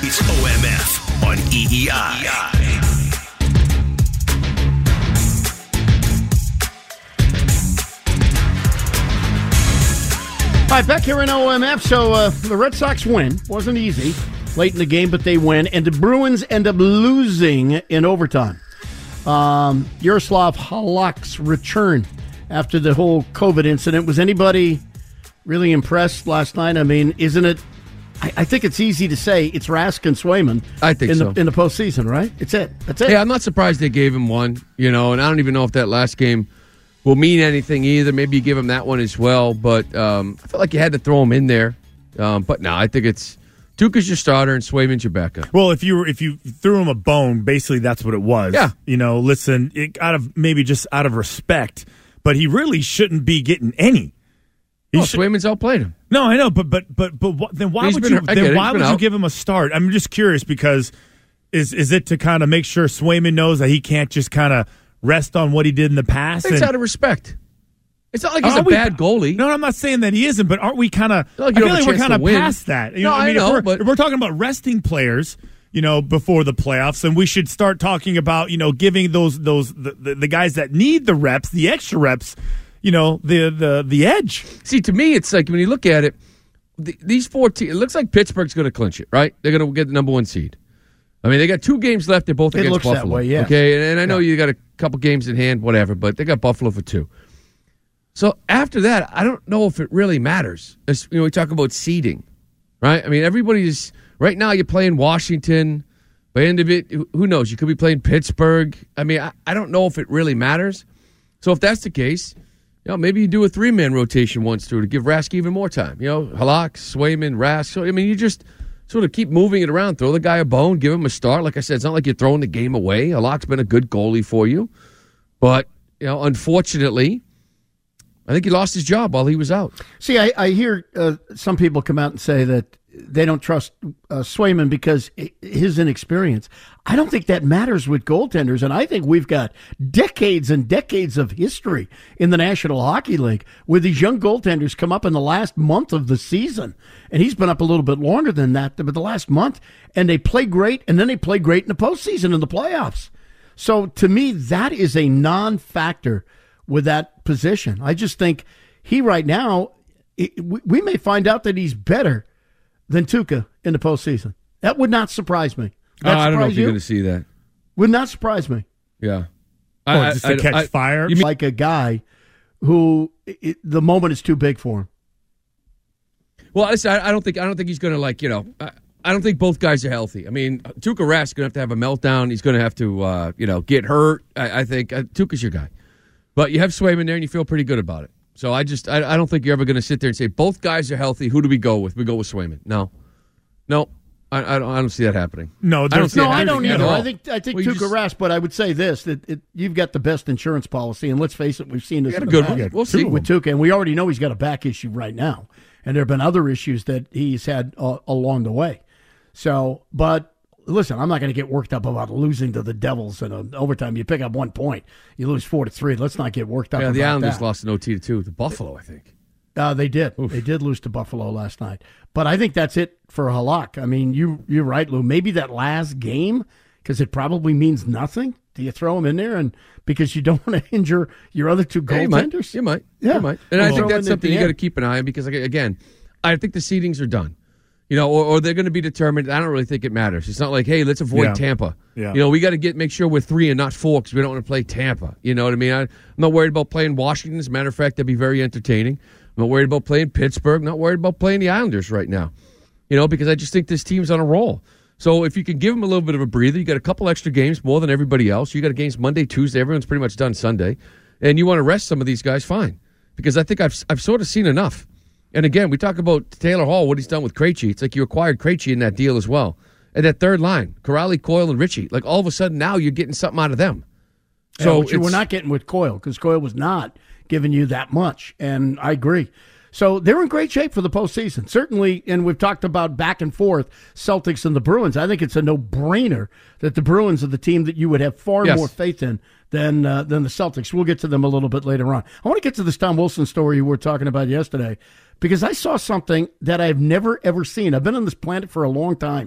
It's OMF on EEI. All right, back here in OMF. So the Red Sox win. Wasn't easy late in the game, but they win. And the Bruins end up losing in overtime. Yaroslav Halak's return after the whole COVID incident. Was anybody really impressed last night? I mean, isn't it? I think it's easy to say it's Rask and Swayman. I think in so. In the postseason, right? That's it. Yeah, I'm not surprised they gave him one, and I don't even know if that last game will mean anything either. Maybe you give him that one as well, but I felt like you had to throw him in there. But no, I think it's Tuukka's your starter and Swayman's your backup. Well, if you threw him a bone, basically that's what it was. Yeah. Listen, out of respect, but he really shouldn't be getting any. Swayman's outplayed him. No, I know, but then why would you give him a start? I'm just curious because is it to kind of make sure Swayman knows that he can't just kind of rest on what he did in the past? It's out of respect. It's not like he's a bad goalie. No, I'm not saying that he isn't, but aren't we kind of? I feel like we're kind of past that. I know, but we're talking about resting players, before the playoffs, and we should start talking about giving the guys that need the reps, the extra reps, the edge. See, to me, it's like when you look at it, these 4 teams. It looks like Pittsburgh's going to clinch it, right? They're going to get the number 1 seed. I mean, they got 2 games left. They're both against Buffalo. That way, yeah. Okay, and I know you got a couple games in hand, whatever, but they got Buffalo for 2. So after that, I don't know if it really matters. As, we talk about seeding, right? I mean, everybody's right now. You're playing Washington. By the end of it, who knows? You could be playing Pittsburgh. I mean, I don't know if it really matters. So if that's the case, maybe you do a 3-man rotation once through to give Rask even more time. Halak, Swayman, Rask. So I mean, you just sort of keep moving it around. Throw the guy a bone, give him a start. Like I said, it's not like you're throwing the game away. Halak's been a good goalie for you, but unfortunately, I think he lost his job while he was out. See, I hear some people come out and say that they don't trust Swayman because his inexperience. I don't think that matters with goaltenders, and I think we've got decades and decades of history in the National Hockey League where these young goaltenders come up in the last month of the season, and he's been up a little bit longer than that, but the last month, and they play great, and then they play great in the postseason in the playoffs. So to me, that is a non-factor with that position. I just think he right now, we may find out that he's better than Tuukka in the postseason. That would not surprise me. I don't know if you're going to see that. Would not surprise me. Yeah. Just to catch fire? Like a guy who the moment is too big for him. Well, I don't think he's going to I don't think both guys are healthy. I mean, Tuukka Rask is going to have a meltdown. He's going to have to get hurt. I think Tuukka's your guy. But you have Swayman there, and you feel pretty good about it. So I don't think you're ever going to sit there and say, both guys are healthy. Who do we go with? We go with Swayman. No, I don't see that happening. No, I don't either. I think Tuukka Rask, but I would say this, that you've got the best insurance policy, and let's face it, we've seen this. Got a good one. We'll see. With Tuukka, and we already know he's got a back issue right now, and there have been other issues that he's had along the way. So, but listen, I'm not going to get worked up about losing to the Devils in overtime. You pick up 1 point, you lose 4-3. Let's not get worked up about that. The Islanders lost an OT to 2 to Buffalo, I think. They did. Oof. They did lose to Buffalo last night. But I think that's it for Halak. I mean, you're right, Lou. Maybe that last game, because it probably means nothing. Do you throw him in there and because you don't want to injure your other 2 goaltenders? You might. Yeah. You might. And I think that's something you got to keep an eye on because, again, I think the seedings are done. Or they're going to be determined. I don't really think it matters. It's not like, hey, let's avoid Tampa. Yeah. We got to make sure we're 3 and not 4 because we don't want to play Tampa. You know what I mean? I'm not worried about playing Washington. As a matter of fact, that'd be very entertaining. I'm not worried about playing Pittsburgh. Not worried about playing the Islanders right now. Because I just think this team's on a roll. So if you can give them a little bit of a breather, you got a couple extra games more than everybody else. You got games Monday, Tuesday. Everyone's pretty much done Sunday, and you want to rest some of these guys. Fine, because I think I've sort of seen enough. And again, we talk about Taylor Hall, what he's done with Krejci. It's like you acquired Krejci in that deal as well. And that third line, Corrali, Coyle, and Ritchie. Like all of a sudden now you're getting something out of them. So which we're not getting with Coyle because Coyle was not giving you that much. And I agree. So they're in great shape for the postseason. Certainly, and we've talked about back and forth, Celtics and the Bruins. I think it's a no-brainer that the Bruins are the team that you would have far more faith in than the Celtics. We'll get to them a little bit later on. I want to get to this Tom Wilson story you were talking about yesterday because I saw something that I've never, ever seen. I've been on this planet for a long time.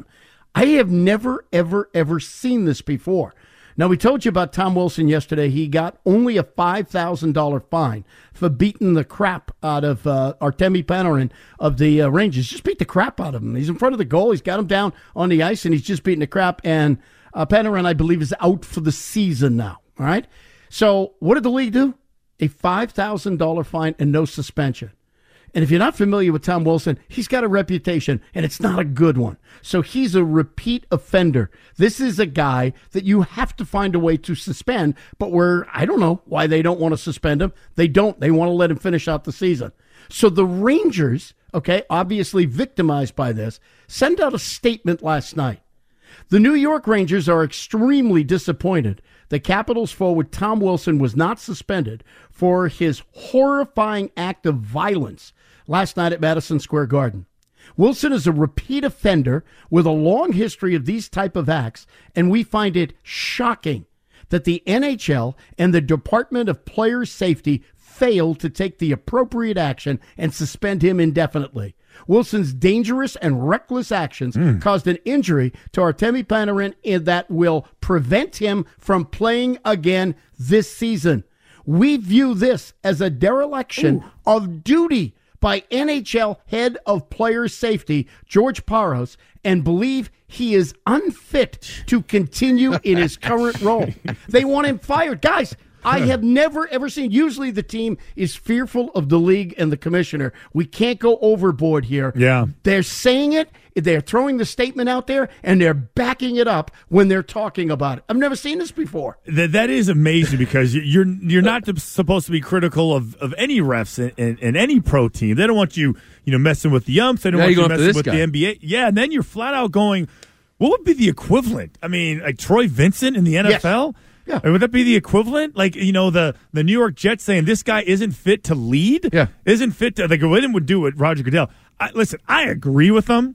I have never, ever, ever seen this before. Now, we told you about Tom Wilson yesterday. He got only a $5,000 fine for beating the crap out of Artemi Panarin of the Rangers. Just beat the crap out of him. He's in front of the goal. He's got him down on the ice, and he's just beating the crap. And Panarin, I believe, is out for the season now. All right? So what did the league do? A $5,000 fine and no suspension. And if you're not familiar with Tom Wilson, he's got a reputation, and it's not a good one. So he's a repeat offender. This is a guy that you have to find a way to suspend, but I don't know why they don't want to suspend him. They don't. They want to let him finish out the season. So the Rangers, okay, obviously victimized by this, send out a statement last night. The New York Rangers are extremely disappointed the Capitals forward Tom Wilson was not suspended for his horrifying act of violence last night at Madison Square Garden. Wilson is a repeat offender with a long history of these type of acts, and we find it shocking that the NHL and the Department of Player Safety failed to take the appropriate action and suspend him indefinitely. Wilson's dangerous and reckless actions caused an injury to Artemi Panarin that will prevent him from playing again this season. We view this as a dereliction of duty by NHL head of player safety, George Parros, and believe he is unfit to continue in his current role. They want him fired. Guys, I have never, ever seen. Usually the team is fearful of the league and the commissioner. We can't go overboard here. Yeah. They're saying it. They're throwing the statement out there, and they're backing it up when they're talking about it. I've never seen this before. That is amazing because you're not supposed to be critical of any refs in any pro team. They don't want you messing with the umps. They don't want you messing with the NBA. Yeah, and then you're flat out going, what would be the equivalent? I mean, like Troy Vincent in the NFL? Yes. Yeah. Would that be the equivalent? Like, the New York Jets saying this guy isn't fit to lead? Yeah. Isn't fit to, like, Whitman would do with Roger Goodell. Listen, I agree with them.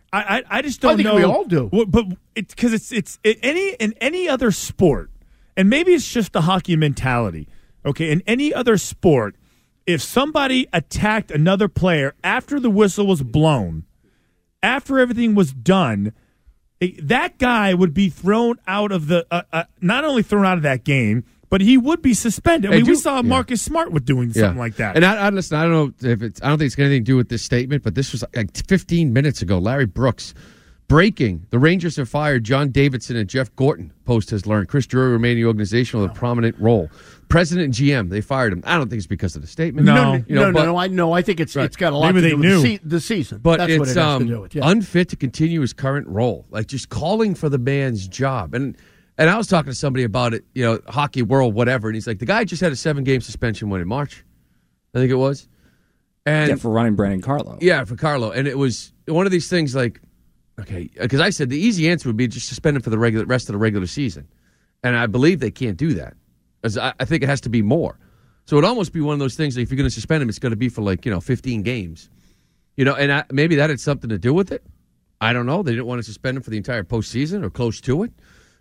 I just don't know. I think we all do. But it's because in any other sport, and maybe it's just the hockey mentality, okay? In any other sport, if somebody attacked another player after the whistle was blown, after everything was done, that guy would be thrown out of not only thrown out of that game, but he would be suspended. We saw Marcus Smart with doing something like that. And listen, I don't know if I don't think it's got anything to do with this statement, but this was like 15 minutes ago. Larry Brooks breaking: the Rangers have fired John Davidson and Jeff Gorton. Post has learned Chris Drury remained in the organization with a prominent role. President and GM, they fired him. I don't think it's because of the statement. No. I think it's got a lot to do with the season. But that's it's what it has to do with. Yeah. Unfit to continue his current role, like just calling for the man's job. And I was talking to somebody about it, hockey world, whatever, and he's like, the guy just had a 7-game suspension in March, I think it was. And for running Brandon Carlo. Yeah, for Carlo. And it was one of these things like, okay, because I said the easy answer would be just suspend him for the rest of the regular season. And I believe they can't do that. I think it has to be more. So it'd almost be one of those things that if you're going to suspend him, it's going to be for 15 games. And maybe that had something to do with it. I don't know. They didn't want to suspend him for the entire postseason or close to it.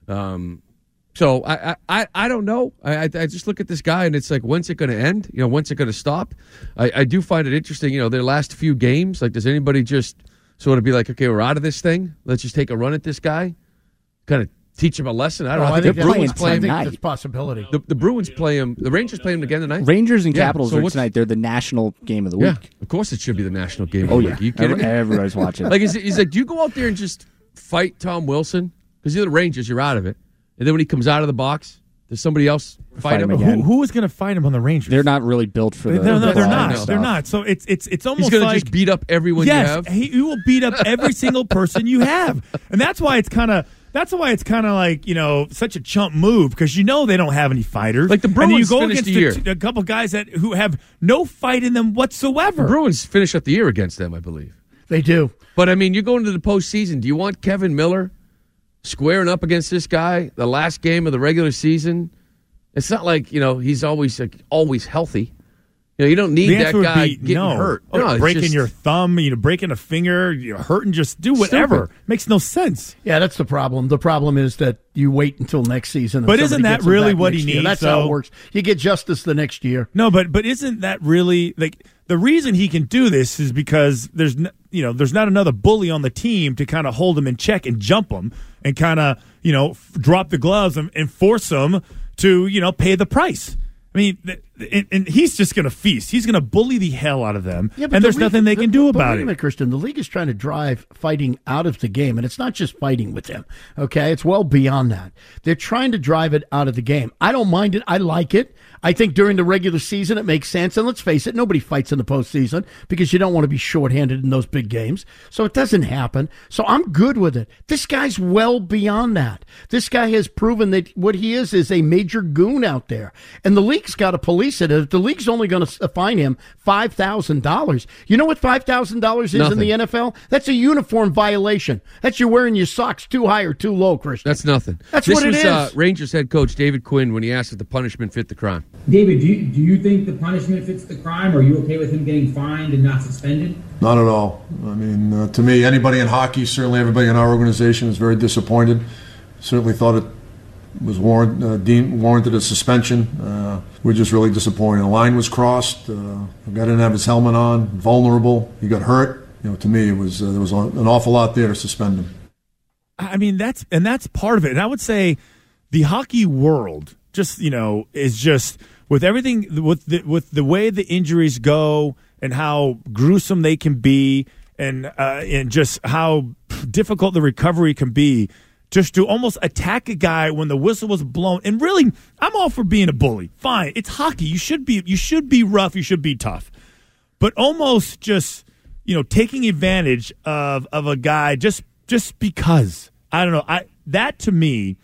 So I don't know. I just look at this guy and it's like, when's it going to end? When's it going to stop? I do find it interesting. Their last few games, like, does anybody just sort of be like, okay, we're out of this thing. Let's just take a run at this guy, kind of teach him a lesson. I don't know. I think the Bruins play him. That's a possibility. The Bruins play him. The Rangers play him again tonight. Rangers and Capitals are tonight. They're the national game of the week. Yeah, of course it should be the national game of the week. Are you kidding me? Everybody's watching. Like, he's like, do you go out there and just fight Tom Wilson? Because you're the Rangers, you're out of it. And then when he comes out of the box, does somebody else fight him again? Who is going to fight him on the Rangers? They're not really built for the. No, they're not. They're not. So it's almost he's gonna like just beat up everyone you have. He will beat up every single person you have, and that's why it's kind of like such a chump move because they don't have any fighters. Like the Bruins and you go finished against the year. a couple guys who have no fight in them whatsoever. The Bruins finish up the year against them, I believe. They do. But I mean, you're going to the postseason. Do you want Kevin Miller squaring up against this guy the last game of the regular season? It's not like he's always healthy. You don't need that guy getting hurt. Breaking your thumb, breaking a finger, hurting. Just do whatever. Stupid. Makes no sense. Yeah, that's the problem. The problem is that you wait until next season. But isn't that really what he needs? That's how it works. You get justice the next year. No, but isn't that really like the reason he can do this is because there's not another bully on the team to kind of hold him in check and jump him and kind of, drop the gloves and force him to, pay the price. I mean, and he's just going to feast. He's going to bully the hell out of them, and there's nothing they can do about it. Christian, the league is trying to drive fighting out of the game, and it's not just fighting with him, okay? It's well beyond that. They're trying to drive it out of the game. I don't mind it. I like it. I think during the regular season it makes sense, and let's face it, nobody fights in the postseason because you don't want to be shorthanded in those big games, so it doesn't happen. So I'm good with it. This guy's well beyond that. This guy has proven that what he is a major goon out there, and the league's got to police it. If the league's only going to fine him $5,000, you know what $5,000 is in the NFL? That's a uniform violation. That's you wearing your socks too high or too low, Christian. That's nothing. This what it is. This was Rangers head coach David Quinn when he asked if the punishment fit the crime. David, do you think the punishment fits the crime? Or are you okay with him getting fined and not suspended? Not at all. I mean, to me, anybody in hockey, certainly everybody in our organization is very disappointed. Certainly thought it was warranted a suspension. We're just really disappointed. The line was crossed. The guy didn't have his helmet on, vulnerable. He got hurt. To me, it was there was an awful lot there to suspend him. I mean, that's part of it. And I would say the hockey world just, is just with everything, with the way the injuries go and how gruesome they can be and just how difficult the recovery can be. Just to almost attack a guy when the whistle was blown, and really, I'm all for being a bully. Fine, it's hockey. You should be rough. You should be tough, but almost just taking advantage of a guy just because I don't know. That to me,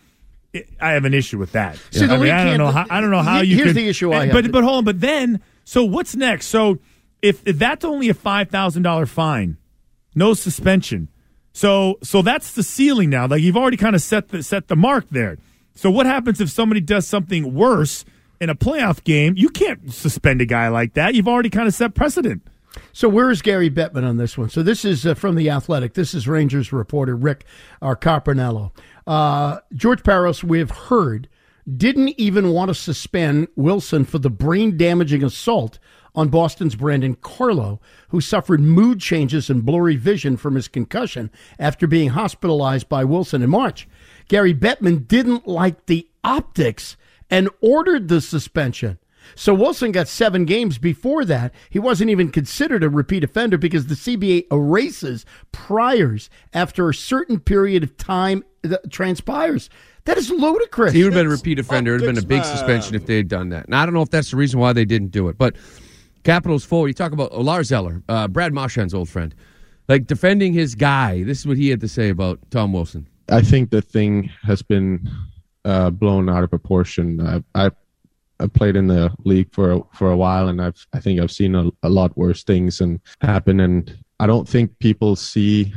I have an issue with that. See, I don't know how you. Here's the issue I have. But hold on. But then, so what's next? So if that's only a $5,000 fine, no suspension. So that's the ceiling now. Like you've already kind of set the mark there. So what happens if somebody does something worse in a playoff game? You can't suspend a guy like that. You've already kind of set precedent. So where is Gary Bettman on this one? So this is from The Athletic. This is Rangers reporter Rick Carpinello. George Parros, we have heard, didn't even want to suspend Wilson for the brain-damaging assault on Boston's Brandon Carlo, who suffered mood changes and blurry vision from his concussion after being hospitalized by Wilson in March. Gary Bettman didn't like the optics and ordered the suspension. So Wilson got 7 games before that. He wasn't even considered a repeat offender because the CBA erases priors after a certain period of time that transpires. That is ludicrous. He would have been a repeat offender. It would have been a big suspension if they had done that. And I don't know if that's the reason why they didn't do it. But Capitals forward, you talk about Lars Eller, Brad Marchand's old friend, like defending his guy. This is what he had to say about Tom Wilson. I think the thing has been blown out of proportion. I played in the league for a while, and I think I've seen a lot worse things and happen. And I don't think people see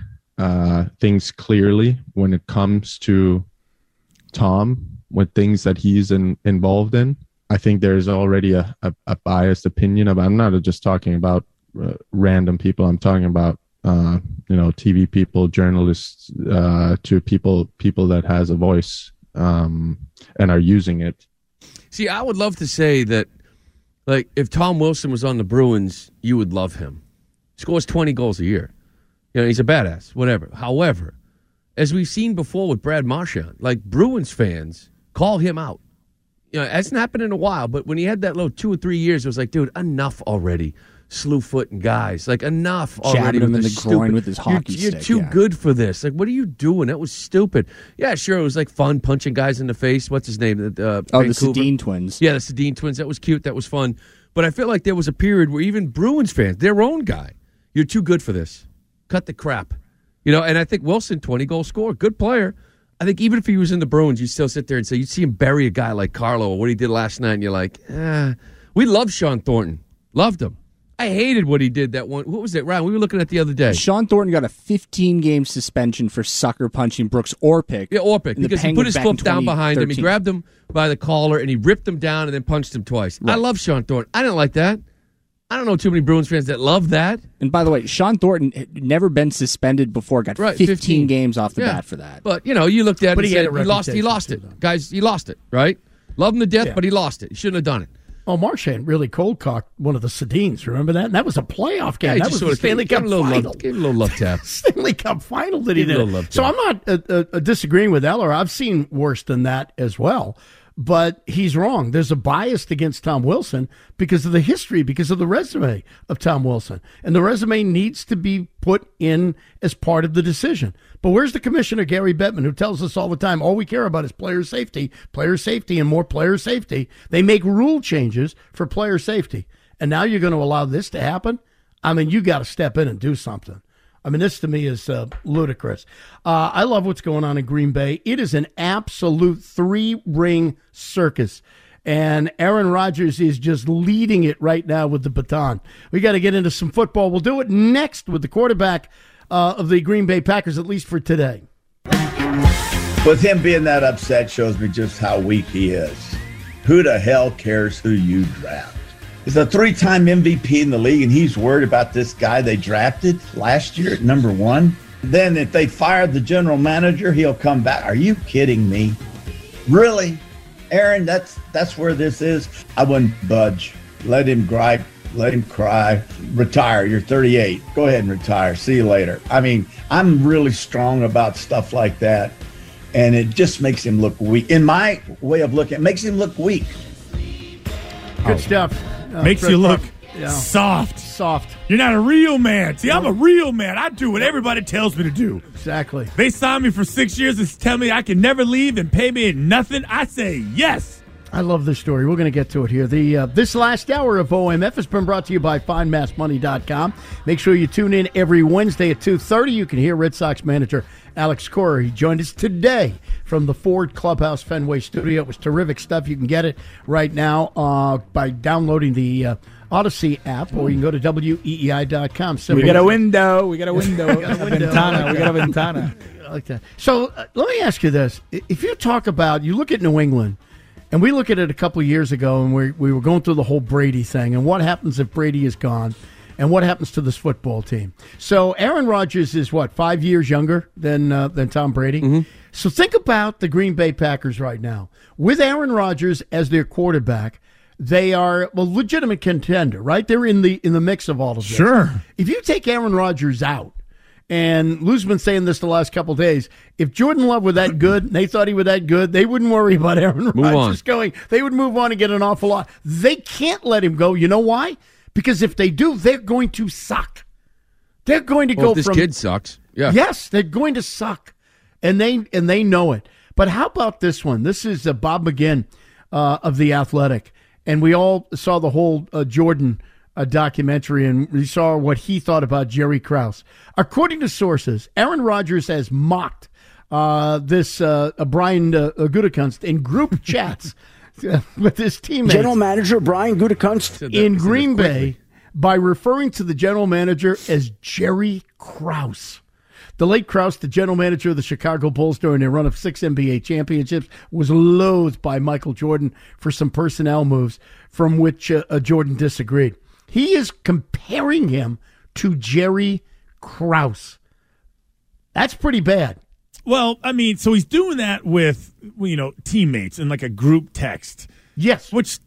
things clearly when it comes to Tom, with things that he's involved in. I think there's already a biased opinion about. I'm not just talking about random people. I'm talking about TV people, journalists, to people that has a voice and are using it. See, I would love to say that, like, if Tom Wilson was on the Bruins, you would love him. He scores 20 goals a year. He's a badass, whatever. However, as we've seen before with Brad Marchand, like, Bruins fans call him out. It hasn't happened in a while, but when he had that little 2 or 3 years, it was like, dude, enough already. Slew-footing guys. Like, enough already. Jabbing him in the groin with his hockey stick. You're too good for this. Like, what are you doing? That was stupid. Yeah, sure, it was like fun punching guys in the face. What's his name? The Sedin twins. Yeah, the Sedin twins. That was cute. That was fun. But I feel like there was a period where even Bruins fans, their own guy, you're too good for this. Cut the crap. And I think Wilson, 20-goal scorer, good player. I think even if he was in the Bruins, you'd still sit there and say, you'd see him bury a guy like Carlo or what he did last night, and you're like, we loved Sean Thornton. Loved him. I hated what he did that one. What was it, Ryan? We were looking at the other day. Sean Thornton got a 15-game suspension for sucker punching Brooks Orpik. Yeah, Orpik, because he put his foot down behind him. He grabbed him by the collar, and he ripped him down and then punched him twice. Right. I love Sean Thornton. I didn't like that. I don't know too many Bruins fans that love that. And by the way, Sean Thornton had never been suspended before, got 15 games off the bat for that. But, you looked at it and said, he lost it. Guys, he lost it, right? Love him to death, but he lost it. He shouldn't have done it. Oh, Marchand really cold-cocked one of the Sedins. Remember that? And that was a playoff game. That was the Stanley Cup final. Gave a little love tap. Stanley Cup final that he did. So I'm not disagreeing with Eller. I've seen worse than that as well. But he's wrong. There's a bias against Tom Wilson because of the history, because of the resume of Tom Wilson. And the resume needs to be put in as part of the decision. But where's the commissioner, Gary Bettman, who tells us all the time, all we care about is player safety, and more player safety. They make rule changes for player safety. And now you're going to allow this to happen? I mean, you got to step in and do something. I mean, this to me is ludicrous. I love what's going on in Green Bay. It is an absolute three-ring circus. And Aaron Rodgers is just leading it right now with the baton. We got to get into some football. We'll do it next with the quarterback of the Green Bay Packers, at least for today. With him being that upset shows me just how weak he is. Who the hell cares who you draft? He's a 3-time MVP in the league, and he's worried about this guy they drafted last year at number 1. Then if they fired the general manager, he'll come back. Are you kidding me? Really? Aaron, that's where this is. I wouldn't budge. Let him gripe. Let him cry. Retire. You're 38. Go ahead and retire. See you later. I mean, I'm really strong about stuff like that, and it just makes him look weak. In my way of looking, it makes him look weak. Good stuff. Makes you look soft. You're not a real man. See, I'm a real man. I do what everybody tells me to do. Exactly. They signed me for 6 years and tell me I can never leave and pay me nothing. I say yes. I love this story. We're going to get to it here. This last hour of OMF has been brought to you by FindMassMoney.com. Make sure you tune in every Wednesday at 2:30. You can hear Red Sox manager Alex Cora. He joined us today from the Ford Clubhouse Fenway studio. It was terrific stuff. You can get it right now by downloading the Odyssey app, or you can go to weei.com. We got a window. We got a ventana. We got a ventana. I like that. So let me ask you this. If you talk about, you look at New England, and we look at it a couple of years ago, and we were going through the whole Brady thing, and what happens if Brady is gone, and what happens to this football team. So Aaron Rodgers is, 5 years younger than Tom Brady? Mm-hmm. So think about the Green Bay Packers right now. With Aaron Rodgers as their quarterback, they are a legitimate contender, right? They're in the mix of all of this. Sure. If you take Aaron Rodgers out, and Lou's been saying this the last couple of days, if Jordan Love were that good, and they thought he was that good, they wouldn't worry about Aaron Rodgers going. They would move on and get an awful lot. They can't let him go. You know why? Because if they do, they're going to suck. They're going to go this from... This kid sucks. Yeah. Yes, they're going to suck. And they know it. But how about this one? This is Bob McGinn of The Athletic. And we all saw the whole Jordan documentary, and we saw what he thought about Jerry Krause. According to sources, Aaron Rodgers has mocked this Brian Gutekunst in group chats with his teammates. General manager Brian Gutekunst in Green Bay by referring to the general manager as Jerry Krause. The late Krause, the general manager of the Chicago Bulls during their run of 6 NBA championships, was loathed by Michael Jordan for some personnel moves from which Jordan disagreed. He is comparing him to Jerry Krause. That's pretty bad. Well, I mean, so he's doing that with, teammates in like a group text. Yes. Which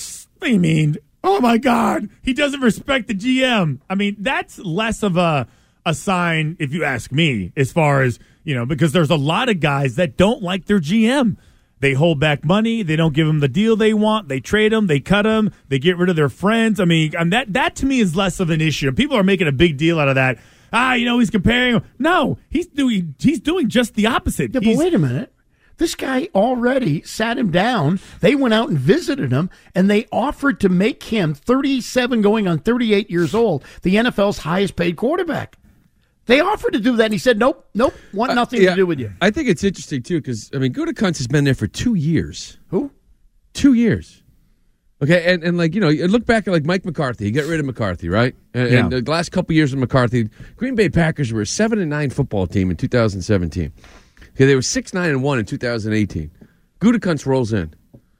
I mean, oh my God, he doesn't respect the GM. I mean, that's less of a sign, if you ask me, as far as, because there's a lot of guys that don't like their GM. They hold back money. They don't give them the deal they want. They trade them. They cut them. They get rid of their friends. I mean, that to me is less of an issue. People are making a big deal out of that. He's comparing. No, he's doing just the opposite. Yeah, but wait a minute. This guy already sat him down. They went out and visited him, and they offered to make him 37 going on 38 years old, the NFL's highest paid quarterback. They offered to do that, and he said, nope, want nothing to do with you. I think it's interesting, too, because, Gutekunst has been there for 2 years. Who? 2 years. Okay, and look back at, Mike McCarthy. He got rid of McCarthy, right? And the last couple years of McCarthy, Green Bay Packers were a 7-9 football team in 2017. Okay, they were 6-9-1 in 2018. Gutekunst rolls in.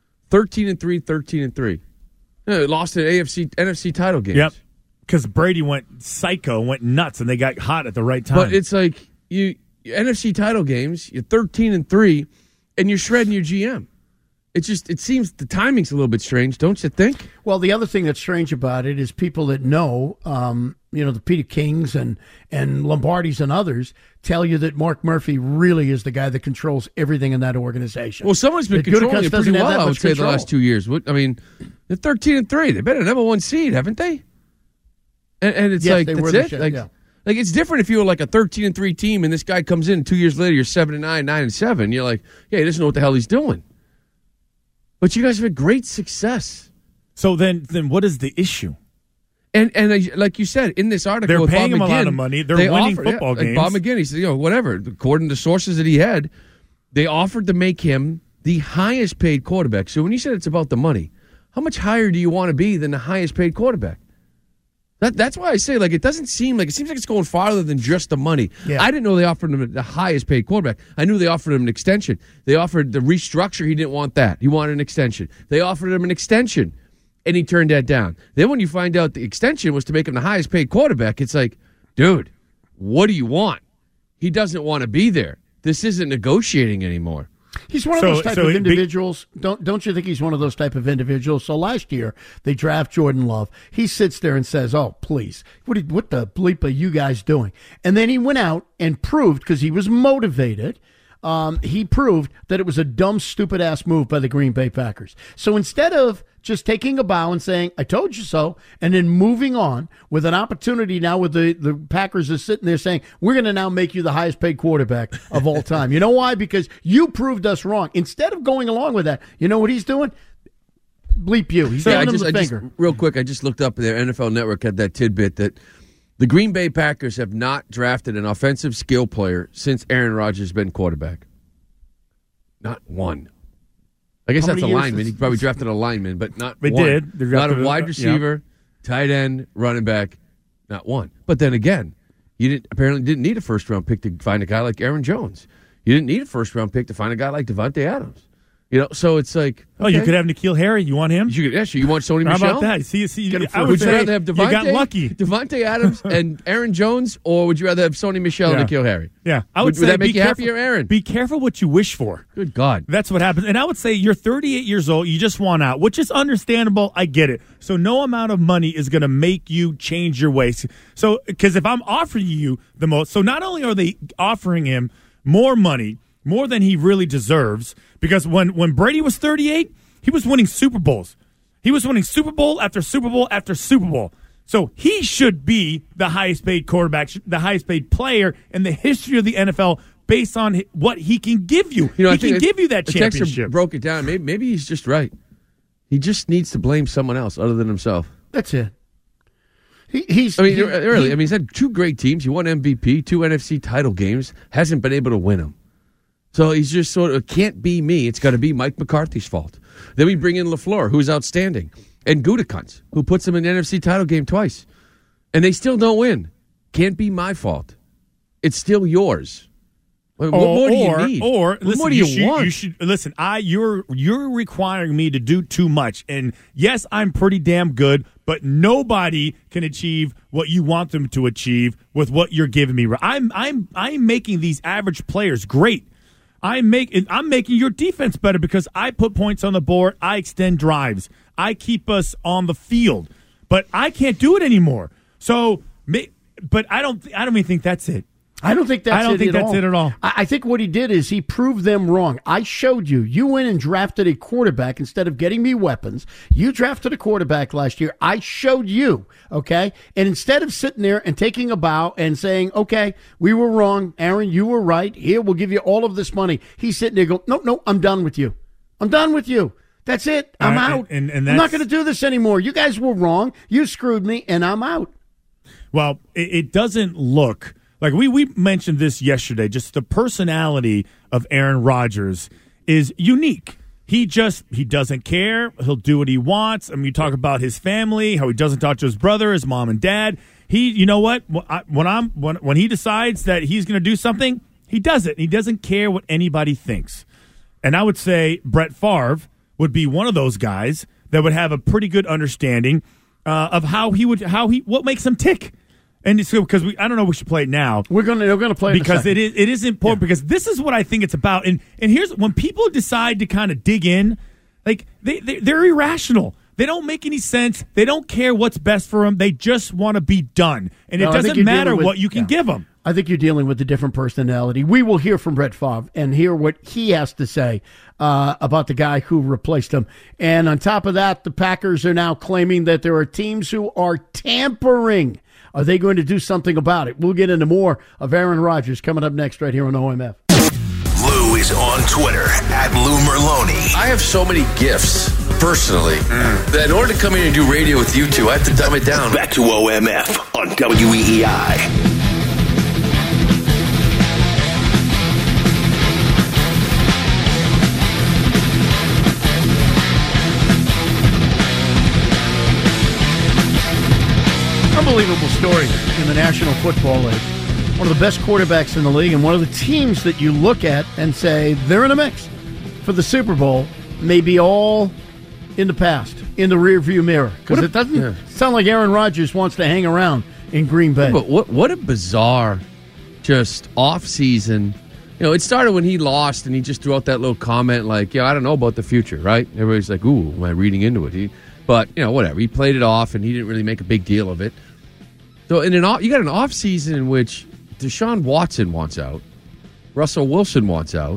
13-3, 13-3. Lost an NFC title game. Yep. Because Brady went psycho, went nuts, and they got hot at the right time. But it's like NFC title games, you're 13-3, and you're shredding your GM. It seems the timing's a little bit strange, don't you think? Well, the other thing that's strange about it is people that know, the Peter Kings and Lombardis and others tell you that Mark Murphy really is the guy that controls everything in that organization. Well, someone's been controlling it pretty well, I would say, the last 2 years. They're 13-3. They've been a number one seed, haven't they? And it's yes, like, that's it? Like, it's different if you were like a 13-3 team and this guy comes in 2 years later, you're 7-9, 9-7. You're like, yeah, he doesn't know what the hell he's doing. But you guys have had great success. So then what is the issue? And like you said, in this article, they're paying Bob him McGinn, a lot of money. They're winning football games. Bob McGinn, he said, whatever. According to sources that he had, they offered to make him the highest paid quarterback. So when you said it's about the money, how much higher do you want to be than the highest paid quarterback? That's why I say, like, it seems like it's going farther than just the money. Yeah. I didn't know they offered him the highest paid quarterback. I knew they offered him an extension. They offered the restructure. He didn't want that. He wanted an extension. They offered him an extension, and he turned that down. Then when you find out the extension was to make him the highest paid quarterback, it's like, dude, what do you want? He doesn't want to be there. This isn't negotiating anymore. He's one of those type of individuals. Don't you think he's one of those type of individuals? So last year they draft Jordan Love. He sits there and says, "Oh, please, what the bleep are you guys doing?" And then he went out and proved, because he was motivated. He proved that it was a dumb, stupid-ass move by the Green Bay Packers. So instead of just taking a bow and saying, "I told you so," and then moving on with an opportunity now with the Packers are sitting there saying, "We're going to now make you the highest-paid quarterback of all time." You know why? Because you proved us wrong. Instead of going along with that, you know what he's doing? Bleep you. He's giving him the finger. Real quick, I just looked up there. NFL Network had that tidbit that the Green Bay Packers have not drafted an offensive skill player since Aaron Rodgers has been quarterback. Not one. I guess that's a lineman. He probably drafted a lineman, but not one. Did. Not a wide receiver, tight end, running back, not one. But then again, you apparently didn't need a first-round pick to find a guy like Aaron Jones. You didn't need a first-round pick to find a guy like Devontae Adams. So it's like, okay. You could have N'Keal Harry. You want him? You want Sony Michel? How about that? See, would you rather have Devontae, you got lucky. Devontae Adams and Aaron Jones, or would you rather have Sony Michel and N'Keal Harry? Yeah, would that make you happier, Aaron? Be careful what you wish for. Good God, that's what happens. And I would say you're 38 years old. You just want out, which is understandable. I get it. So no amount of money is going to make you change your ways. So because if I'm offering you the most, so not only are they offering him more money, more than he really deserves, because when Brady was 38, he was winning Super Bowls. He was winning Super Bowl after Super Bowl after Super Bowl. So he should be the highest paid quarterback, the highest paid player in the history of the NFL based on what he can give you. He can give you that championship. Broke it down. Maybe he's just right. He just needs to blame someone else other than himself. That's it. He's had two great teams. He won MVP, 2 NFC title games, hasn't been able to win them. So he's just sort of, it can't be me. It's got to be Mike McCarthy's fault. Then we bring in LaFleur, who's outstanding, and Gutekunst, who puts them in the NFC title game twice. And they still don't win. Can't be my fault. It's still yours. What more do you need? What more do you want? You should listen. You're requiring me to do too much. And yes, I'm pretty damn good, but nobody can achieve what you want them to achieve with what you're giving me. I'm making these average players great. I'm making your defense better because I put points on the board. I extend drives. I keep us on the field. But I can't do it anymore. So, but I don't even think that's it. I don't think that's it at all. I think what he did is he proved them wrong. I showed you. You went and drafted a quarterback instead of getting me weapons. You drafted a quarterback last year. I showed you, okay? And instead of sitting there and taking a bow and saying, okay, we were wrong. Aaron, you were right. Here, we'll give you all of this money. He's sitting there going, no, I'm done with you. I'm done with you. That's it. I'm out. And I'm not going to do this anymore. You guys were wrong. You screwed me, and I'm out. Well, it doesn't look... Like we mentioned this yesterday, just the personality of Aaron Rodgers is unique. He doesn't care. He'll do what he wants. I mean, you talk about his family, how he doesn't talk to his brother, his mom and dad. You know what? When he decides that he's going to do something, he does it. He doesn't care what anybody thinks. And I would say Brett Favre would be one of those guys that would have a pretty good understanding of what makes him tick. And so, because I don't know, we should play it now. They're going to play it because it is important. Yeah. Because this is what I think it's about. And here's when people decide to kind of dig in Like, they're irrational. They don't make any sense. They don't care what's best for them. They just want to be done. And it doesn't matter what you can give them. I think you're dealing with a different personality. We will hear from Brett Favre and hear what he has to say about the guy who replaced him. And on top of that, the Packers are now claiming that there are teams who are tampering. Are they going to do something about it? We'll get into more of Aaron Rodgers coming up next right here on OMF. Lou is on Twitter @LouMerloni. I have so many gifts, personally, that in order to come in and do radio with you two, I have to dumb it down. Back to OMF on WEEI. Unbelievable story in the National Football League. One of the best quarterbacks in the league and one of the teams that you look at and say they're in a mix for the Super Bowl may be all in the past, in the rearview mirror. Because it doesn't sound like Aaron Rodgers wants to hang around in Green Bay. But what a bizarre just off-season. You know, it started when he lost and he just threw out that little comment like, I don't know about the future, right? Everybody's like, ooh, am I reading into it? But, whatever. He played it off and he didn't really make a big deal of it. So you got an off-season in which Deshaun Watson wants out, Russell Wilson wants out,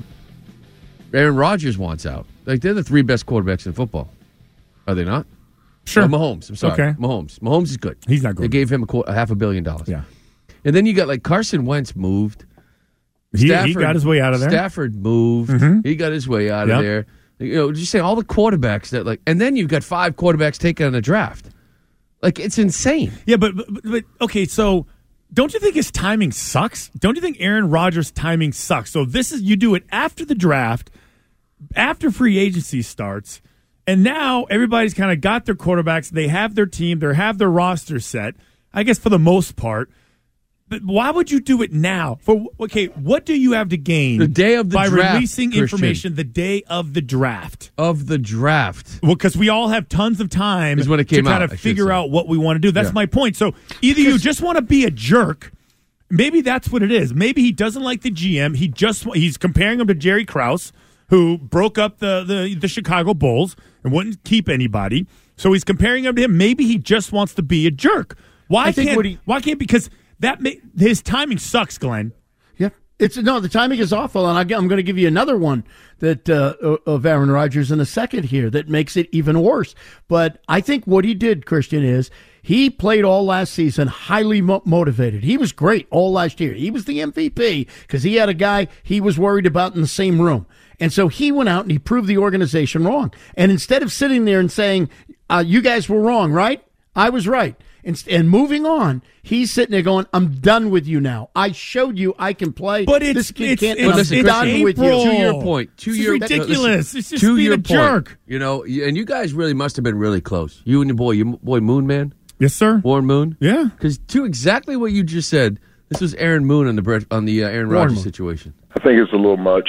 Aaron Rodgers wants out. Like, they're the three best quarterbacks in football. Are they not? Sure. Mahomes. I'm sorry. Okay. Mahomes is good. He's not good. They gave him $500 million. Yeah. And then you got, like, Carson Wentz moved. He got his way out of there. Stafford moved. Mm-hmm. He got his way out of there. Just say all the quarterbacks that, like, and then you've got 5 quarterbacks taken on the draft. Like, it's insane. Yeah, but okay, so don't you think his timing sucks? Don't you think Aaron Rodgers' timing sucks? So you do it after the draft, after free agency starts, and now everybody's kind of got their quarterbacks. They have their team. They have their roster set, I guess, for the most part. But why would you do it now? What do you have to gain the day of the by draft, releasing Christian. Information the day of the draft? Of the draft. Well, because we all have tons of time when it came to kind of figure out what we want to do. That's my point. So either you just want to be a jerk. Maybe that's what it is. Maybe he doesn't like the GM. He's comparing him to Jerry Krause, who broke up the Chicago Bulls and wouldn't keep anybody. So he's comparing him to him. Maybe he just wants to be a jerk. Why can't because his timing sucks, Glenn. Yeah, the timing is awful, and I'm going to give you another one that of Aaron Rodgers in a second here that makes it even worse. But I think what he did, Christian, is he played all last season highly motivated. He was great all last year. He was the MVP because he had a guy he was worried about in the same room. And so he went out and he proved the organization wrong. And instead of sitting there and saying, you guys were wrong, right? I was right. And moving on, he's sitting there going, I'm done with you now. I showed you I can play. But it's done with you. To your point. It's ridiculous. It's just to being your a jerk. And you guys really must have been really close. You and your boy Moon Man. Yes, sir. Warren Moon. Yeah. Because to exactly what you just said, this was Aaron Moon on the Aaron Rodgers situation. I think it's a little much.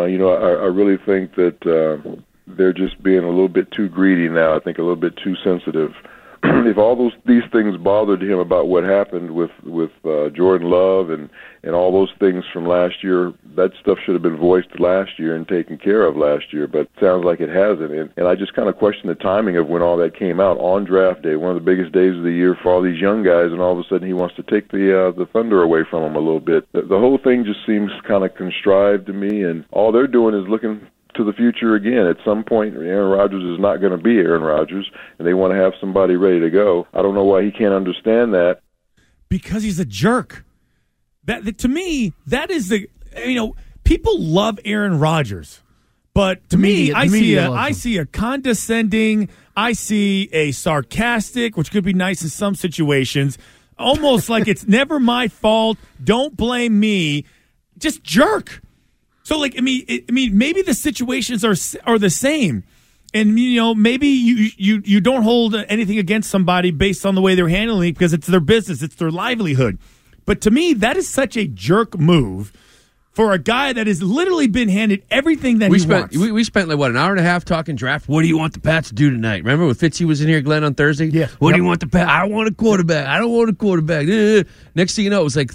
I really think that they're just being a little bit too greedy now. I think a little bit too sensitive. If all these things bothered him about what happened with Jordan Love and all those things from last year, that stuff should have been voiced last year and taken care of last year, but it sounds like it hasn't. And I just kind of question the timing of when all that came out on draft day, one of the biggest days of the year for all these young guys, and all of a sudden he wants to take the thunder away from them a little bit. The whole thing just seems kind of contrived to me, and all they're doing is looking to the future again. At some point, Aaron Rodgers is not going to be Aaron Rodgers, and they want to have somebody ready to go. I don't know why he can't understand that. Because he's a jerk. That to me, that is people love Aaron Rodgers, but to me, I see a condescending, I see a sarcastic, which could be nice in some situations, almost like it's never my fault. Don't blame me. Just jerk. So, maybe the situations are the same, and maybe you don't hold anything against somebody based on the way they're handling it because it's their business, it's their livelihood. But to me, that is such a jerk move for a guy that has literally been handed everything that he wants. We spent an hour and a half talking draft. What do you want the Pats to do tonight? Remember when Fitzy was in here, Glenn, on Thursday? Yeah. What do you want the Pats? I don't want a quarterback. I don't want a quarterback. Next thing you know, it was like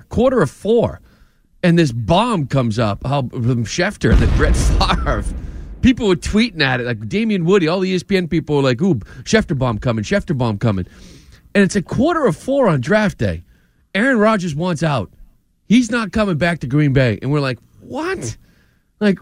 4:15. And this bomb comes up from Schefter that Brett Favre people were tweeting at it, like Damian Woody, all the ESPN people were like, ooh, Schefterbaum coming. And it's 3:45 on draft day. Aaron Rodgers wants out. He's not coming back to Green Bay. And we're like, what? Like,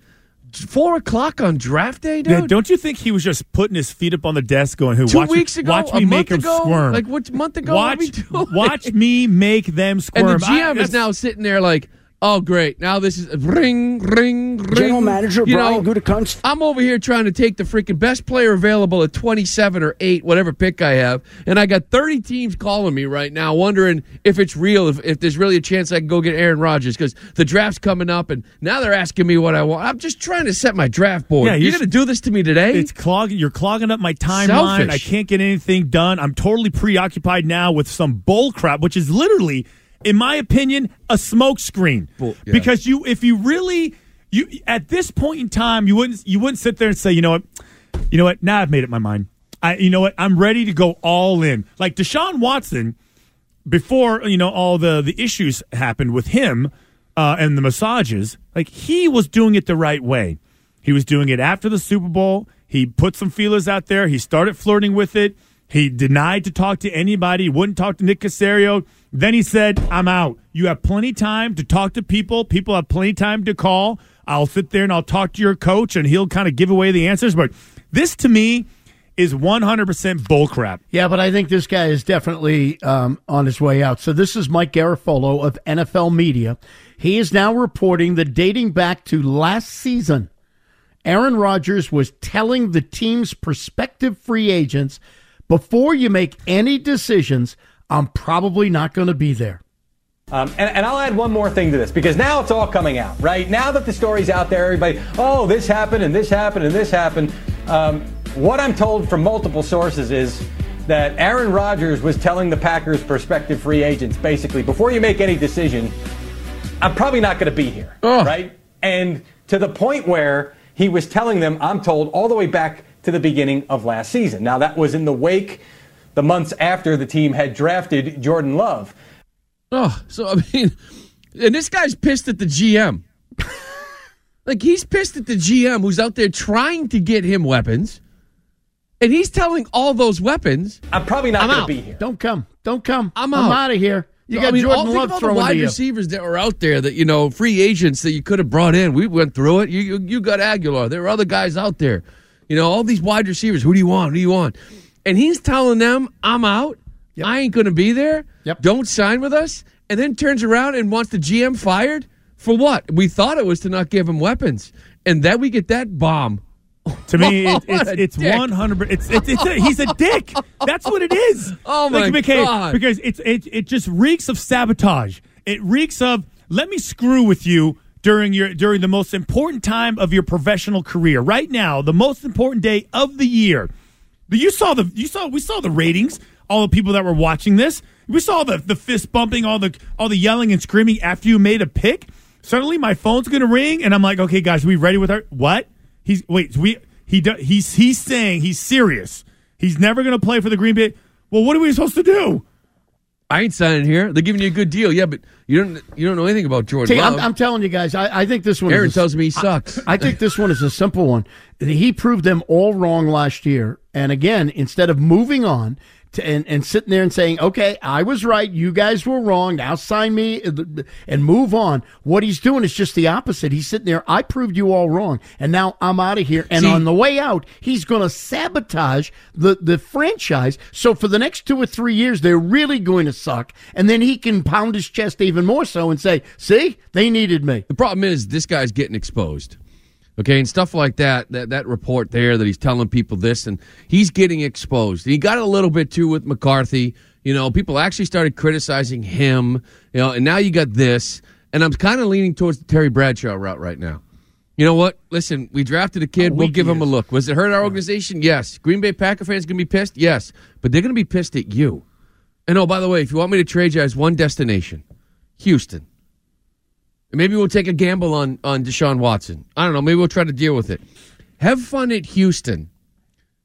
4 o'clock on draft day, dude? Yeah, don't you think he was just putting his feet up on the desk going, Two weeks ago? Watch me make them squirm. Like, what month ago? Watch me make them squirm. And the GM is now sitting there like, oh, great. Now this is ring. General Manager Brian Gutekunst. I'm over here trying to take the freaking best player available at 27 or 8, whatever pick I have, and I got 30 teams calling me right now wondering if it's real, if there's really a chance I can go get Aaron Rodgers because the draft's coming up, and now they're asking me what I want. I'm just trying to set my draft board. Yeah, you're going to do this to me today? You're clogging up my timeline. Selfish. I can't get anything done. I'm totally preoccupied now with some bull crap, which is literally, in my opinion, a smokescreen. Because if you really at this point in time, you wouldn't sit there and say, you know what? Now I've made up my mind. You know what? I'm ready to go all in. Like Deshaun Watson, before all the issues happened with him and the massages, like he was doing it the right way. He was doing it after the Super Bowl. He put some feelers out there. He started flirting with it. He denied to talk to anybody. He wouldn't talk to Nick Caserio. Then he said, I'm out. You have plenty of time to talk to people. People have plenty of time to call. I'll sit there and I'll talk to your coach, and he'll kind of give away the answers. But this, to me, is 100% bullcrap. Yeah, but I think this guy is definitely on his way out. So this is Mike Garafolo of NFL Media. He is now reporting that dating back to last season, Aaron Rodgers was telling the team's prospective free agents, before you make any decisions, I'm probably not going to be there. And I'll add one more thing to this, because now it's all coming out, right? Now that the story's out there, everybody, oh, this happened and this happened and this happened. What I'm told from multiple sources is that Aaron Rodgers was telling the Packers' prospective free agents, basically, before you make any decision, I'm probably not going to be here, right? And to the point where he was telling them, I'm told, all the way back to the beginning of last season. Now, that was in the wake, the months after the team had drafted Jordan Love. Oh, so, I mean, and this guy's pissed at the GM. Like, he's pissed at the GM who's out there trying to get him weapons, and he's telling all those weapons, I'm probably not going to be here. Don't come. I'm out. out of here. You got Jordan Love throwing the wide receivers that were out there that, free agents that you could have brought in. We went through it. You got Aguilar. There were other guys out there. All these wide receivers. Who do you want? And he's telling them, I'm out. Yep. I ain't going to be there. Yep. Don't sign with us. And then turns around and wants the GM fired? For what? We thought it was to not give him weapons. And then we get that bomb. To me, it's 100%. He's a dick. That's what it is. Oh, my God. Because it just reeks of sabotage. It reeks of, let me screw with you during the most important time of your professional career. Right now, the most important day of the year. We saw the ratings, all the people that were watching this. We saw the fist bumping, all the yelling and screaming after you made a pick. Suddenly my phone's going to ring and I'm like, "Okay, guys, are we ready with our what?" He's saying he's serious. He's never going to play for the Green Bay. Well, what are we supposed to do? I ain't signing here. They're giving you a good deal. Yeah, but you don't know anything about Jordan Love. I'm telling you guys, I think this one Aaron tells me he sucks. I think this one is a simple one. He proved them all wrong last year. And again, instead of moving on and sitting there and saying, okay, I was right, you guys were wrong, now sign me and move on, what he's doing is just the opposite. He's sitting there, I proved you all wrong, and now I'm out of here. And on the way out, he's going to sabotage the franchise. So for the next 2 or 3 years, they're really going to suck. And then he can pound his chest even more so and say, see, they needed me. The problem is this guy's getting exposed. Okay, and stuff like that report there that he's telling people this, and he's getting exposed. He got a little bit, too, with McCarthy. People actually started criticizing him, and now you got this. And I'm kind of leaning towards the Terry Bradshaw route right now. You know what? Listen, we drafted a kid. We'll give him a look. Was it hurt our organization? Yes. Green Bay Packer fans going to be pissed? Yes. But they're going to be pissed at you. And, by the way, if you want me to trade you, as one destination, Houston. Maybe we'll take a gamble on Deshaun Watson. I don't know. Maybe we'll try to deal with it. Have fun at Houston.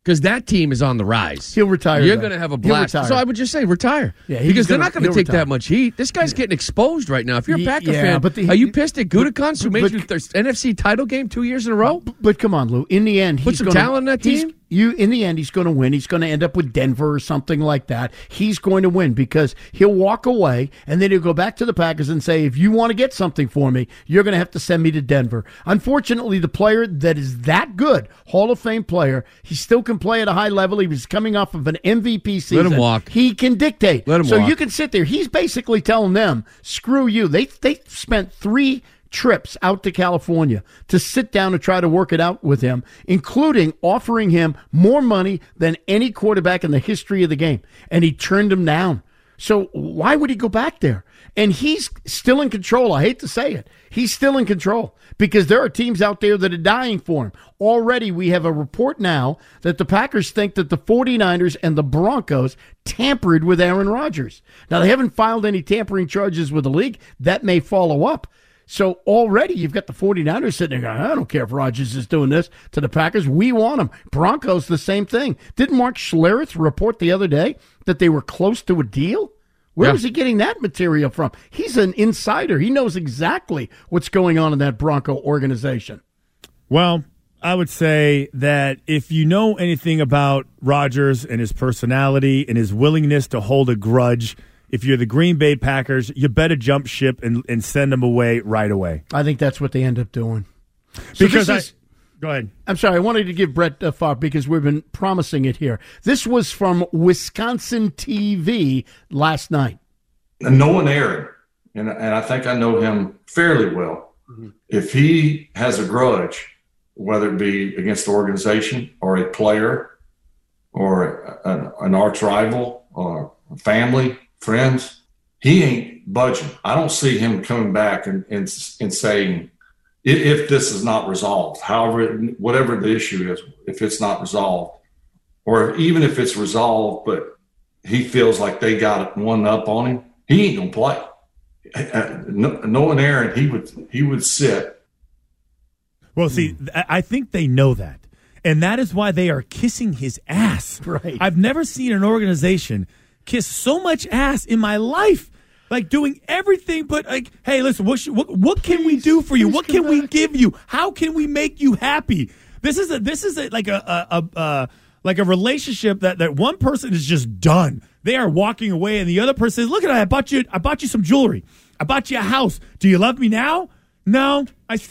Because that team is on the rise. He'll retire. You're going to have a blast. So I would just say retire. Yeah, because they're not going to take that much heat. This guy's getting exposed right now. If you're a Packer fan, are you pissed at Gutekunst, who made you their NFC title game 2 years in a row? But come on, Lou. In the end, put some talent in that team. In the end, he's going to win. He's going to end up with Denver or something like that. He's going to win because he'll walk away, and then he'll go back to the Packers and say, if you want to get something for me, you're going to have to send me to Denver. Unfortunately, the player that is that good, Hall of Fame player, he still can play at a high level. He was coming off of an MVP season. Let him walk. He can dictate. Let him walk. So you can sit there. He's basically telling them, screw you. They spent 3 trips out to California to sit down and try to work it out with him, including offering him more money than any quarterback in the history of the game. And he turned him down. So why would he go back there? And he's still in control. I hate to say it. He's still in control because there are teams out there that are dying for him. Already we have a report now that the Packers think that the 49ers and the Broncos tampered with Aaron Rodgers. Now, they haven't filed any tampering charges with the league. That may follow up. So already you've got the 49ers sitting there going, I don't care if Rodgers is doing this to the Packers. We want him. Broncos, the same thing. Didn't Mark Schlereth report the other day that they were close to a deal? Where was he getting that material from? He's an insider. He knows exactly what's going on in that Bronco organization. Well, I would say that if you know anything about Rodgers and his personality and his willingness to hold a grudge, if you're the Green Bay Packers, you better jump ship and send them away right away. I think that's what they end up doing. Go ahead. I'm sorry. I wanted to give Brett Favre because we've been promising it here. This was from Wisconsin TV last night. And knowing Aaron, and I think I know him fairly well, if he has a grudge, whether it be against the organization or a player or an arch rival or family, friends, he ain't budging. I don't see him coming back and saying, if this is not resolved, whatever the issue is, if it's not resolved, or even if it's resolved, but he feels like they got one up on him, he ain't gonna play. Knowing Aaron, he would sit. Well, see, I think they know that, and that is why they are kissing his ass. Right. I've never seen an organization kiss so much ass in my life. Like doing everything but like, hey, listen, what can we do for you? What can we give you? How can we make you happy? This is like a relationship that one person is just done. They are walking away, and the other person says, "Look at that! I bought you some jewelry. I bought you a house. Do you love me now? No,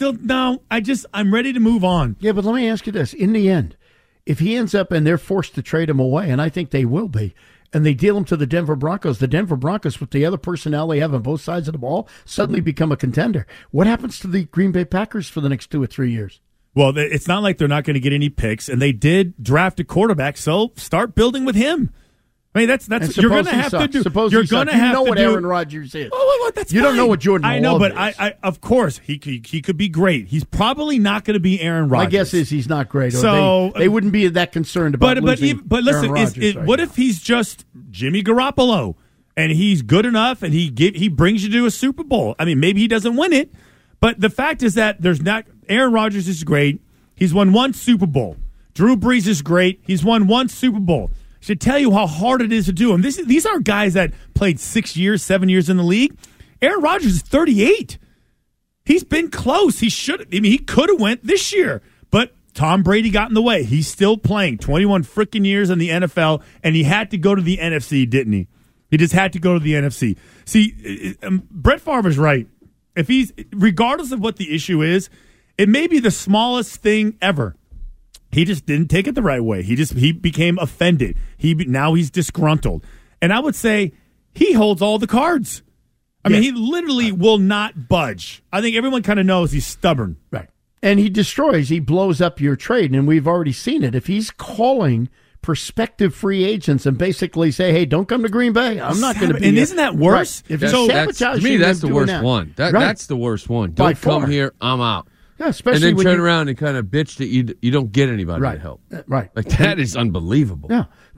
I'm ready to move on." Yeah, but let me ask you this: in the end, if he ends up and they're forced to trade him away, and I think they will be, and they deal him to the Denver Broncos with the other personnel they have on both sides of the ball suddenly become a contender. What happens to the Green Bay Packers for the next 2 or 3 years? Well, it's not like they're not going to get any picks, and they did draft a quarterback, so start building with him. I mean, that's you're going to have to do. You're going to have to do. What Aaron Rodgers is. Oh, that's you fine. don't know what Jordan I know, Love but is. I of course he could be great. He's probably not going to be Aaron Rodgers. My guess is he's not great. So they wouldn't be that concerned about losing listen, Aaron Rodgers what if he's just Jimmy Garoppolo and he's good enough and he brings you to a Super Bowl? I mean, maybe he doesn't win it, but the fact is that Aaron Rodgers is great. He's won 1 Super Bowl. Drew Brees is great. He's won 1 Super Bowl. Should tell you how hard it is to do. And these aren't guys that played 6 years, 7 years in the league. Aaron Rodgers is 38. He's been close. He could have went this year, but Tom Brady got in the way. He's still playing 21 freaking years in the NFL, and he had to go to the NFC, didn't he? He just had to go to the NFC. See, Brett Favre is right. If he's, regardless of what the issue is, it may be the smallest thing ever. He just didn't take it the right way. He became offended. Now he's disgruntled. And I would say he holds all the cards. I mean, he literally will not budge. I think everyone kind of knows he's stubborn. Right. And he blows up your trade, and we've already seen it. If he's calling prospective free agents and basically say, hey, don't come to Green Bay. I'm not going to be. And isn't that worse? Right. To me, that's the worst one. That's the worst one. Don't come here. I'm out. Yeah, especially and then turn around and kind of bitch that you don't get anybody to help. Right. Like, that is unbelievable. Yeah.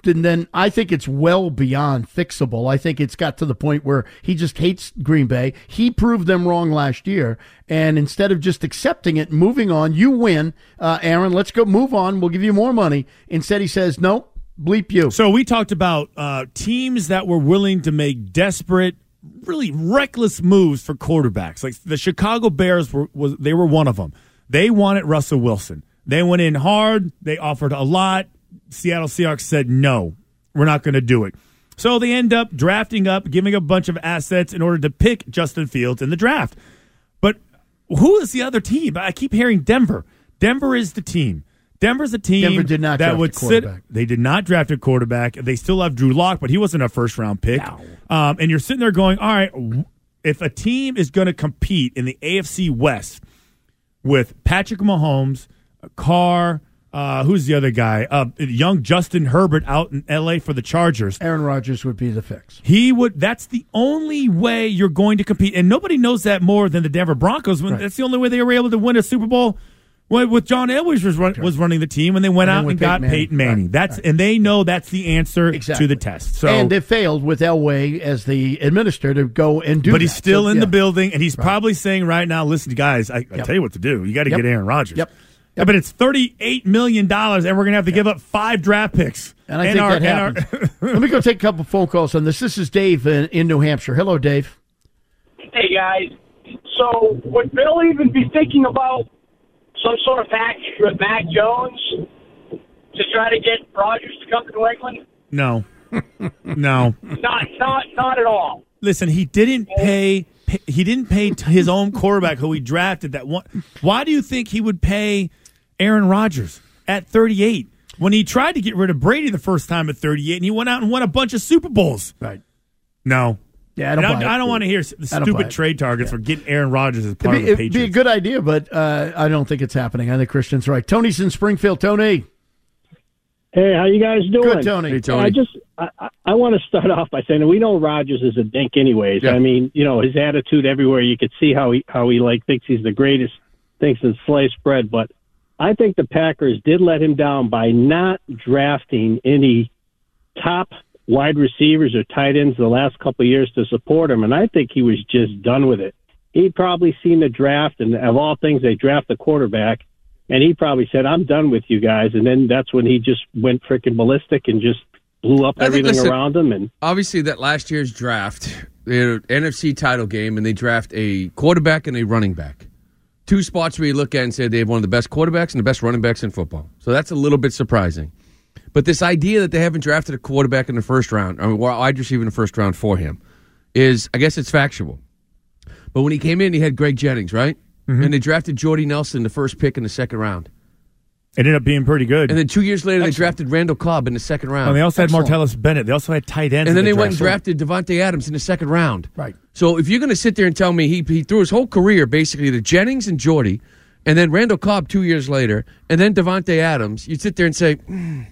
then I think it's well beyond fixable. I think it's got to the point where he just hates Green Bay. He proved them wrong last year, and instead of just accepting it, moving on, you win, Aaron, let's go move on, we'll give you more money. Instead he says, no, bleep you. So we talked about teams that were willing to make desperate, really reckless moves for quarterbacks. Like the Chicago Bears were one of them. They wanted Russell Wilson. They went in hard. They offered a lot. Seattle Seahawks said, no, we're not going to do it. So they end up drafting up, giving a bunch of assets in order to pick Justin Fields in the draft. But who is the other team? I keep hearing Denver. Denver is the team. Denver's a team Denver did not that draft would a quarterback. sit. They did not draft a quarterback. They still have Drew Lock, but he wasn't a first-round pick. No. And you're sitting there going, all right, if a team is going to compete in the AFC West with Patrick Mahomes, Carr, who's the other guy? Young Justin Herbert out in L.A. for the Chargers. Aaron Rodgers would be the fix. That's the only way you're going to compete. And nobody knows that more than the Denver Broncos. Right. That's the only way they were able to win a Super Bowl with John Elway was running the team, and they went out and got Peyton Manning. Right. And they know that's the answer to the test. So, and they failed with Elway as the administrator to go and do but he's still in the building, and he's Right. probably saying right now, listen, guys, I tell you what to do. You got to get Aaron Rodgers. Yep. Yeah, but it's $38 million, and we're going to have to give up 5 draft picks. And I think that happens. Let me go take a couple phone calls on this. This is Dave in New Hampshire. Hello, Dave. Hey, guys. So would Bill even be thinking about some sort of package with Mac Jones to try to get Rodgers to come to New England? No. No. Not at all. Listen, he didn't pay his own quarterback who he drafted that one. Why do you think he would pay Aaron Rodgers at 38 when he tried to get rid of Brady the first time at 38 and he went out and won a bunch of Super Bowls? Right. No. Yeah, I don't want to hear the stupid trade targets for getting Aaron Rodgers as part of the Patriots. It'd be a good idea, but I don't think it's happening. I think Christian's right. Tony's in Springfield. Tony. Hey, how you guys doing? Good, Tony. Hey, Tony. I want to start off by saying we know Rodgers is a dink anyways. Yeah. I mean, his attitude everywhere, you could see how he thinks he's the greatest, thinks it's sliced bread. But I think the Packers did let him down by not drafting any top wide receivers or tight ends the last couple of years to support him, and I think he was just done with it. He'd probably seen the draft, and of all things, they draft the quarterback, and he probably said, I'm done with you guys, and then that's when he just went freaking ballistic and just blew up everything around him. And obviously, that last year's draft, they had an NFC title game, and they draft a quarterback and a running back. 2 spots where you look at and say they have one of the best quarterbacks and the best running backs in football. So that's a little bit surprising. But this idea that they haven't drafted a quarterback in the first round, or wide receiver in the first round for him, is, I guess it's factual. But when he came in, he had Greg Jennings, right? Mm-hmm. And they drafted Jordy Nelson, the first pick in the second round. It ended up being pretty good. And then 2 years later, they drafted Randall Cobb in the second round. And they also had Martellus Bennett. They also had tight ends. And then they went and drafted Devontae Adams in the second round. Right. So if you're going to sit there and tell me he threw his whole career basically to Jennings and Jordy, and then Randall Cobb 2 years later, and then Devontae Adams, you'd sit there and say,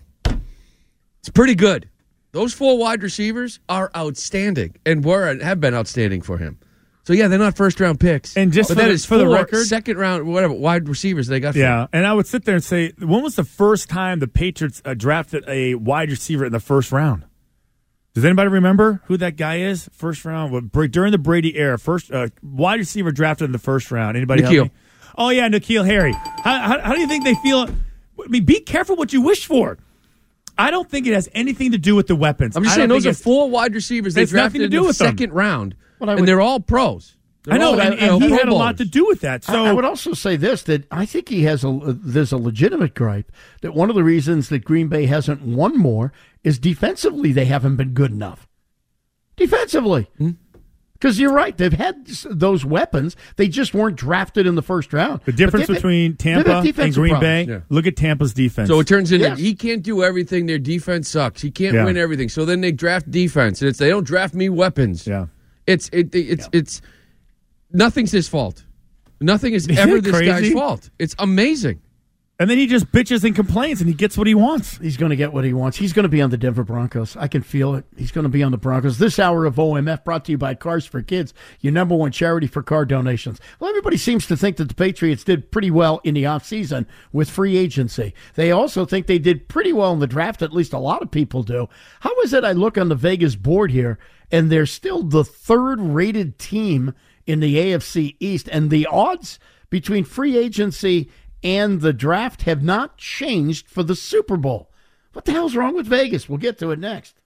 it's pretty good. Those 4 wide receivers are outstanding and have been outstanding for him. So, yeah, they're not first-round picks. And just for the record, second-round, whatever, wide receivers they got. Yeah, and I would sit there and say, when was the first time the Patriots drafted a wide receiver in the first round? Does anybody remember who that guy is? First round, during the Brady era, first wide receiver drafted in the first round. Anybody? N'Keal. Oh, yeah, N'Keal Harry. How do you think they feel? I mean, be careful what you wish for. I don't think it has anything to do with the weapons. I'm just saying those are 4 wide receivers they drafted in the second round, and they're all pros. I know, and he had a lot to do with that. So I would also say this, that I think he has there's a legitimate gripe that one of the reasons that Green Bay hasn't won more is defensively they haven't been good enough. Defensively. Because you're right, they've had those weapons. They just weren't drafted in the first round. The difference between Tampa and Green Bay, look at Tampa's defense. So it turns into he can't do everything. Their defense sucks. He can't win everything. So then they draft defense, and they don't draft me weapons. Yeah, it's nothing's his fault. Nothing is ever this guy's fault. It's amazing. And then he just bitches and complains, and he gets what he wants. He's going to get what he wants. He's going to be on the Denver Broncos. I can feel it. He's going to be on the Broncos. This hour of OMF brought to you by Cars for Kids, your number one charity for car donations. Well, everybody seems to think that the Patriots did pretty well in the offseason with free agency. They also think they did pretty well in the draft, at least a lot of people do. How is it I look on the Vegas board here, and they're still the third-rated team in the AFC East, and the odds between free agency and the draft have not changed for the Super Bowl? What the hell's wrong with Vegas? We'll get to it next.